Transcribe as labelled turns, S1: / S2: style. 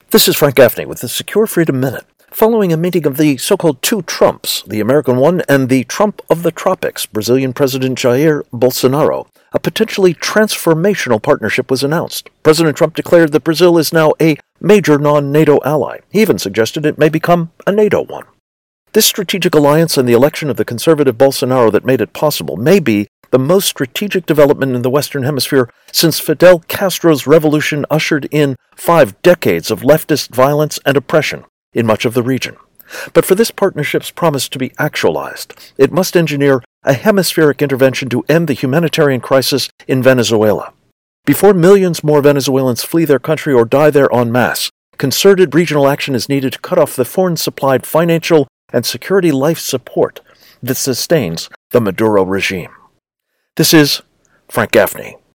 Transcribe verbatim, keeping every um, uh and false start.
S1: This is Frank Gaffney with the Secure Freedom Minute. Following a meeting of the so-called two Trumps, the American one and the Trump of the tropics, Brazilian President Jair Bolsonaro, a potentially transformational partnership was announced. President Trump declared that Brazil is now a major non-NATO ally. He even suggested it may become a NATO one. This strategic alliance and the election of the conservative Bolsonaro that made it possible may be the most strategic development in the Western Hemisphere since Fidel Castro's revolution ushered in five decades of leftist violence and oppression in much of the region. But for this partnership's promise to be actualized, it must engineer a hemispheric intervention to end the humanitarian crisis in Venezuela. Before millions more Venezuelans flee their country or die there en masse, concerted regional action is needed to cut off the foreign-supplied financial and security life support that sustains the Maduro regime. This is Frank Gaffney.